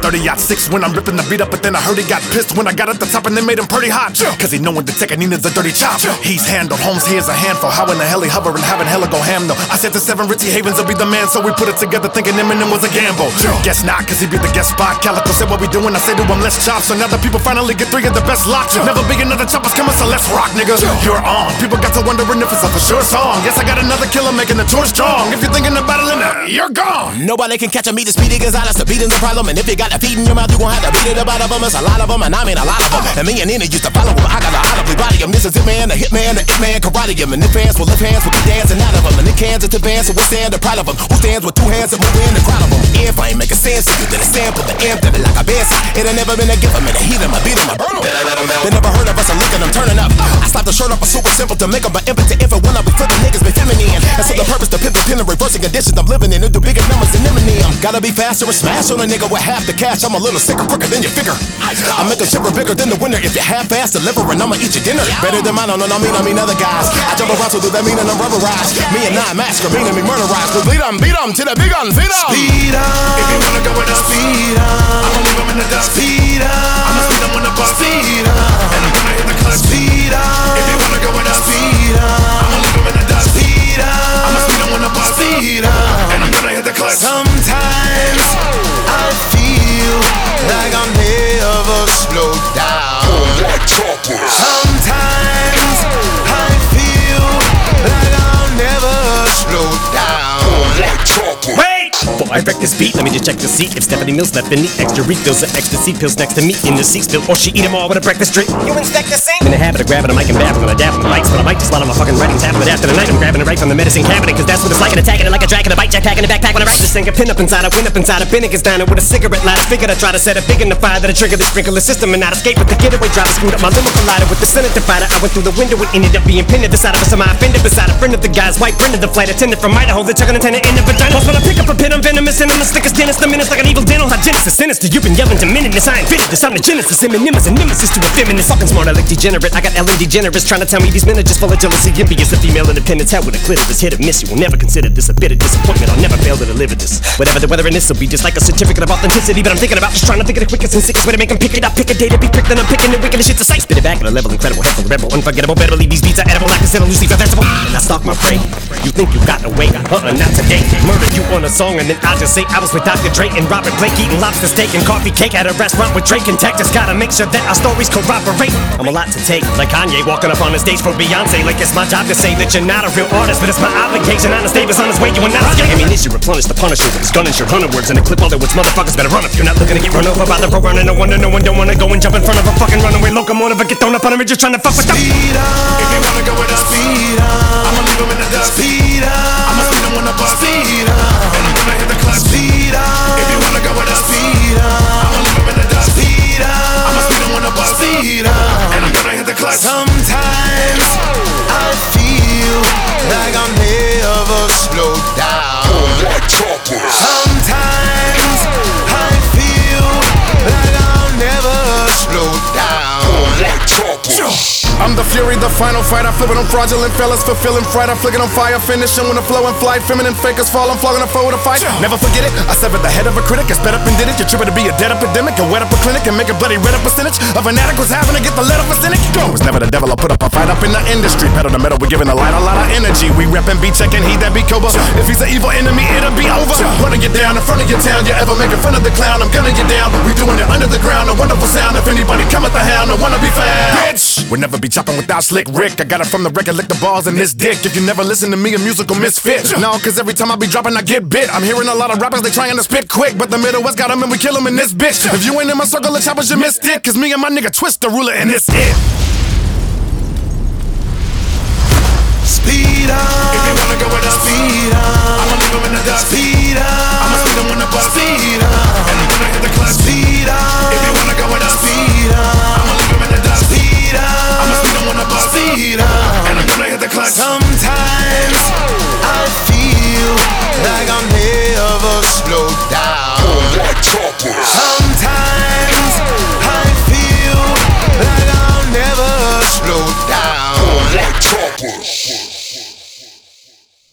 30-06 when I'm ripping the beat up, but then I heard he got pissed when I got at the top and they made him pretty hot. Cause he knowin' the Tekanina's a dirty chop. He's handled, Holmes here's a handful. How in the hell he hover and having hella go ham though? I said to 7 Ritzy Havens will be the man, so we put it together thinking Eminem was a gamble. Guess not, cause he be the guest spot. Calico said what we doing, I say to him let's chop. So now the people finally get 3 of the best locks. Never be another choppers coming, so let's rock, nigga. You're on. People got to wondering if it's a for sure song. Yes, I got another killer making the tour strong. If you're thinking of battling it, you're gone. Nobody can catch a meat as speedy Gonzalez. The beating's a problem, and if you got a feed in your mouth, you gon' have to beat it about of them. It's a lot of them, and I mean a lot of them. And me and Nina used to follow them. I got a audibly body him. This is Hitman, the Hitman, the Hitman, karate him. And if hands will lift hands, we'll get dancing out of them. And the cans are to bands, so we'll stand the proud of them. Who stands with 2 hands and move in the crowd of them? If I ain't making sense, if you did a sample, the amp, that like a bass. It ain't never been a gift, I'm in a heat, I beat him, I burn him. They never heard of us, I look at them turning up. I slap the shirt up, a super simple to make them an impotent infant when I be flipping niggas, be feminine. And so the purpose to pivot, pin and reversing conditions I'm living in. And do bigger numbers than Eminem. Gotta be faster and smash on a nigga with half the cash. I'm a little sicker, quicker than you figure. I make a shiver bigger than the winner. If you half-ass delivering, I'ma eat your dinner. Better than mine, I mean other guys. I jump around, so do that mean and I'm rubberized. Me and I mask, meaning me murderized. Cause beat 'em to the big gun, feed 'em. Speed up. If you wanna go with us, speed up. I'ma leave 'em in the dust. Speed up. I'ma speed 'em when the bus. Speed up. And I'm gonna hit the clutch. Speed up. If you wanna go with us, speed up. I'ma leave 'em in the dust. Speed up. I'ma speed 'em when the bus. Speed up. And I'm gonna hit the clutch. Sometimes I feel like I'm never slowed down. Sometimes I feel like I'll never slow down. Wait! Before I wreck this beat, let me just check the seat. If Stephanie Mills left any extra refills or ecstasy pills next to me in the seat spill, or she eat them all with a breakfast drink. You inspect the sink? I'm in the habit of grabbing a mic and babbling, I dab on the mics, but I might just slide on my fucking writing tablet after the night. I'm grabbing it right from the medicine cabinet, cause that's what it's like, and attacking it like a dragon, a bite jetpack in the backpack when I write this thing. A pin up inside, I went up inside, a Binnigan's diner with a cigarette lighter. Figured I try to set a big in the fire that'll trigger the sprinkler system and not escape with the getaway driver. Screwed up my limo collider with the Senate divider. I went through the window and ended up being pinned at the side of a semi-offender beside a friend of the guy's white friend of the flight attendant from Idaho that took an antenna in the vagina. Plus when I pick up a pin, I'm venomous and I'm the slickest dentist. The menace like an evil dental hygienist. The sinister, you've been yelling to minutes. I ain't finished this. I'm the genesis. Eminem is a nemesis to a feminist. Fucking smart, I like degenerate. I got Ellen DeGeneres trying to tell me these men are just full of jealousy. Envious of female independence. Hell with a clitoris. Hit or miss. You will never consider this a bit of disappointment. I'll never fail to deliver this. Whatever the weather in this will be just like a certificate of authenticity. But I'm thinking about just trying to think of the quickest and sickest way to make them pick it up. Pick a day to be pricked and I'm picking the wickedest shit to say. Spit it back at a level incredible. Head full of rebel. Unforgettable. Better believe these beats are edible. I consider Lucifer vegetable. And I stalk my prey. You think you got away? Not today. Murder you on a song and then I'll just say I was with Dr. Dre and Robert Blake eating lobster steak and coffee cake at a restaurant with Drake and Tech. Just gotta make sure that our stories corroborate. I'm a lot to take, like Kanye walking up on the stage for Beyonce. Like it's my job to say that you're not a real artist, but it's my obligation. Honest Davis on his way, you are not. Ammunition replenish the Punisher with his gun and shirt 100 words and a clip all that which motherfuckers better run if you're not looking to get run over by the pro runner. No wonder no one don't wanna go and jump in front of a fucking runaway locomotive or get thrown up on a ridge just trying to fuck with the speed up. If you wanna go with us, speed up. I'ma leave 'em in the dust. Speed up. I'ma speed 'em when the bus. Speed up. And I'm gonna hit the clutch. Speed up. If you wanna go with us, speed up. I'ma leave 'em in the dust. Speed up. I'ma speed 'em when the bus. Speed up. And I'm gonna hit the clutch. Sometimes I feel like I'm never slowed down. Sometimes I feel like I'll never slow down. I'm the fury, the final fight. I flip it on fraudulent fellas, fulfilling fright. I flick it on fire, finishing when the flow and flight. Feminine fakers fall, I'm flogging a foe to fight. Never forget it, I severed the head of a critic. I sped up and did it. You're tripping to be a dead epidemic. I wet up a clinic and make a bloody red up percentage of an addict was having to get the lead of a cynic. It was never the devil, I put up a fight up in the industry. Pedal to metal, we're giving the light a lot of energy. We reppin' beat checking, he that be Cobra. If he's an evil enemy, it'll be over. Running you down in front of your town. You ever making fun of the clown, I'm gunning you down. We doing it under the ground, a wonderful sound. If anybody come at the hound, I wanna be found. Bitch, we'll never be chopping without Slick Rick. I got it from the record, lick the balls in this dick. If you never listen to me, a musical misfit. No, cause every time I be dropping, I get bit. I'm hearing a lot of rappers, they trying to spit quick, but the Midwest got them and we kill them in this bitch. If you ain't in my circle of choppers, you missed it. Cause me and my nigga Twist the ruler and it's it. Speed up. If you wanna go with us, speed up. I'ma leave 'em in the dust. Speed up. I'ma speed 'em when the bus. Speed up. And I'm gonna hit the clutch. Speed up. If you wanna go with us, speed up. I'ma leave 'em in the dust. Speed up. I'ma speed 'em when the bus. Speed up. And I'm gonna hit the clutch. Sometimes I feel like I'm never slowed down.